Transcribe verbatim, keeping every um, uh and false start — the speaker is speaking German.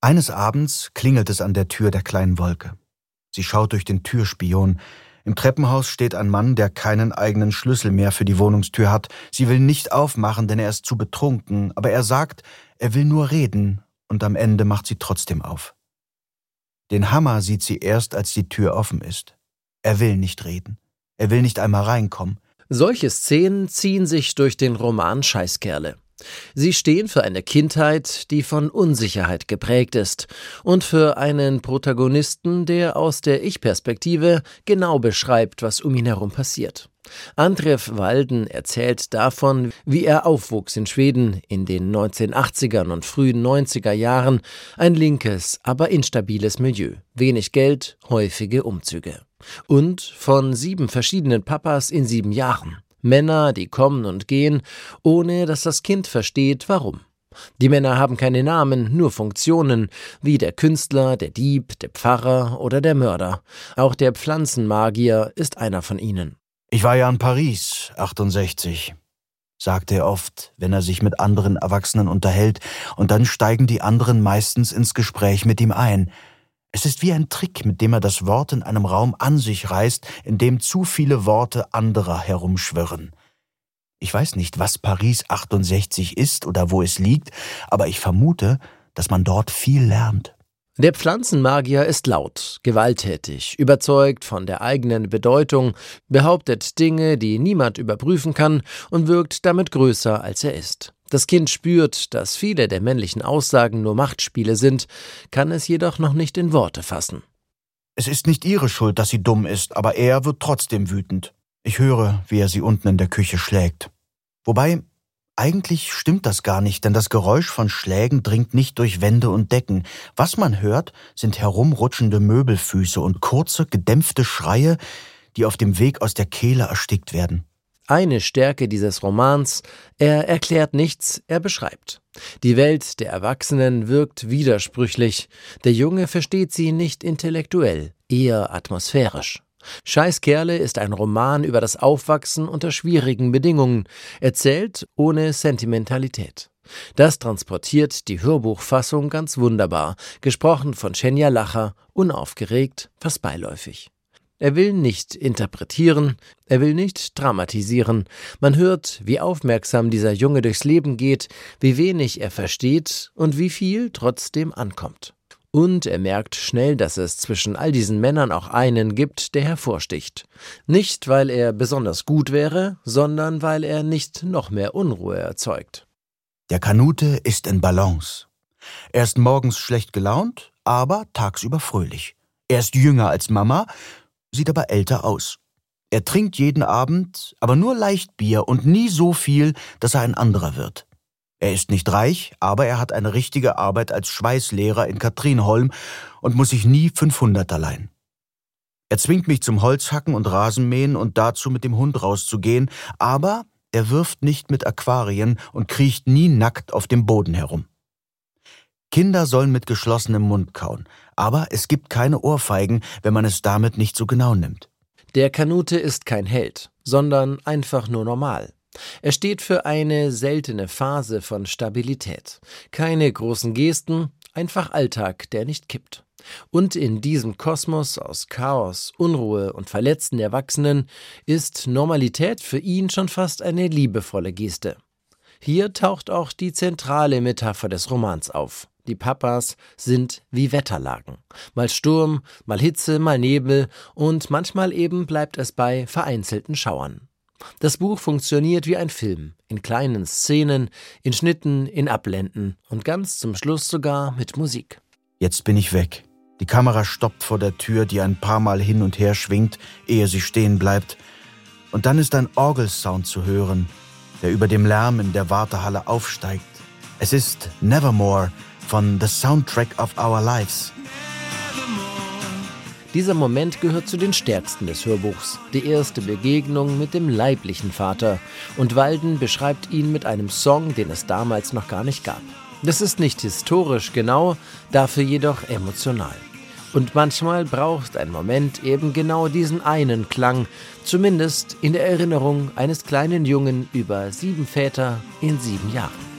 Eines Abends klingelt es an der Tür der kleinen Wolke. Sie schaut durch den Türspion. Im Treppenhaus steht ein Mann, der keinen eigenen Schlüssel mehr für die Wohnungstür hat. Sie will nicht aufmachen, denn er ist zu betrunken, aber er sagt, er will nur reden, und am Ende macht sie trotzdem auf. Den Hammer sieht sie erst, als die Tür offen ist. Er will nicht reden. Er will nicht einmal reinkommen. Solche Szenen ziehen sich durch den Roman Scheißkerle. Sie stehen für eine Kindheit, die von Unsicherheit geprägt ist, und für einen Protagonisten, der aus der Ich-Perspektive genau beschreibt, was um ihn herum passiert. Andrew Walden erzählt davon, wie er aufwuchs in Schweden in den neunzehnhundertachtzigern und frühen neunziger Jahren, ein linkes, aber instabiles Milieu, wenig Geld, häufige Umzüge. Und von sieben verschiedenen Papas in sieben Jahren. Männer, die kommen und gehen, ohne dass das Kind versteht, warum. Die Männer haben keine Namen, nur Funktionen, wie der Künstler, der Dieb, der Pfarrer oder der Mörder. Auch der Pflanzenmagier ist einer von ihnen. »Ich war ja in Paris, achtundsechzig«, sagte er oft, wenn er sich mit anderen Erwachsenen unterhält, und dann steigen die anderen meistens ins Gespräch mit ihm ein. Es ist wie ein Trick, mit dem er das Wort in einem Raum an sich reißt, in dem zu viele Worte anderer herumschwirren. Ich weiß nicht, was Paris achtundsechzig ist oder wo es liegt, aber ich vermute, dass man dort viel lernt. Der Pflanzenmagier ist laut, gewalttätig, überzeugt von der eigenen Bedeutung, behauptet Dinge, die niemand überprüfen kann, und wirkt damit größer, als er ist. Das Kind spürt, dass viele der männlichen Aussagen nur Machtspiele sind, kann es jedoch noch nicht in Worte fassen. Es ist nicht ihre Schuld, dass sie dumm ist, aber er wird trotzdem wütend. Ich höre, wie er sie unten in der Küche schlägt. Wobei, eigentlich stimmt das gar nicht, denn das Geräusch von Schlägen dringt nicht durch Wände und Decken. Was man hört, sind herumrutschende Möbelfüße und kurze, gedämpfte Schreie, die auf dem Weg aus der Kehle erstickt werden. Eine Stärke dieses Romans: er erklärt nichts, er beschreibt. Die Welt der Erwachsenen wirkt widersprüchlich. Der Junge versteht sie nicht intellektuell, eher atmosphärisch. Scheißkerle ist ein Roman über das Aufwachsen unter schwierigen Bedingungen, erzählt ohne Sentimentalität. Das transportiert die Hörbuchfassung ganz wunderbar, gesprochen von Shenya Lacher, unaufgeregt, fast beiläufig. Er will nicht interpretieren, er will nicht dramatisieren. Man hört, wie aufmerksam dieser Junge durchs Leben geht, wie wenig er versteht und wie viel trotzdem ankommt. Und er merkt schnell, dass es zwischen all diesen Männern auch einen gibt, der hervorsticht. Nicht, weil er besonders gut wäre, sondern weil er nicht noch mehr Unruhe erzeugt. Der Kanute ist in Balance. Er ist morgens schlecht gelaunt, aber tagsüber fröhlich. Er ist jünger als Mama, sieht aber älter aus. Er trinkt jeden Abend, aber nur leicht Bier und nie so viel, dass er ein anderer wird. Er ist nicht reich, aber er hat eine richtige Arbeit als Schweißlehrer in Kathrinholm und muss sich nie fünfhunderter leihen. Er zwingt mich zum Holzhacken und Rasenmähen und dazu, mit dem Hund rauszugehen, aber er wirft nicht mit Aquarien und kriecht nie nackt auf dem Boden herum. Kinder sollen mit geschlossenem Mund kauen, aber es gibt keine Ohrfeigen, wenn man es damit nicht so genau nimmt. Der Kanute ist kein Held, sondern einfach nur normal. Er steht für eine seltene Phase von Stabilität. Keine großen Gesten, einfach Alltag, der nicht kippt. Und in diesem Kosmos aus Chaos, Unruhe und verletzten Erwachsenen ist Normalität für ihn schon fast eine liebevolle Geste. Hier taucht auch die zentrale Metapher des Romans auf. Die Papas sind wie Wetterlagen. Mal Sturm, mal Hitze, mal Nebel und manchmal eben bleibt es bei vereinzelten Schauern. Das Buch funktioniert wie ein Film, in kleinen Szenen, in Schnitten, in Abblenden und ganz zum Schluss sogar mit Musik. Jetzt bin ich weg. Die Kamera stoppt vor der Tür, die ein paar Mal hin und her schwingt, ehe sie stehen bleibt. Und dann ist ein Orgelsound zu hören, der über dem Lärm in der Wartehalle aufsteigt. Es ist Nevermore von The Soundtrack of Our Lives. Dieser Moment gehört zu den stärksten des Hörbuchs, die erste Begegnung mit dem leiblichen Vater. Und Walden beschreibt ihn mit einem Song, den es damals noch gar nicht gab. Das ist nicht historisch genau, dafür jedoch emotional. Und manchmal braucht ein Moment eben genau diesen einen Klang, zumindest in der Erinnerung eines kleinen Jungen über sieben Väter in sieben Jahren.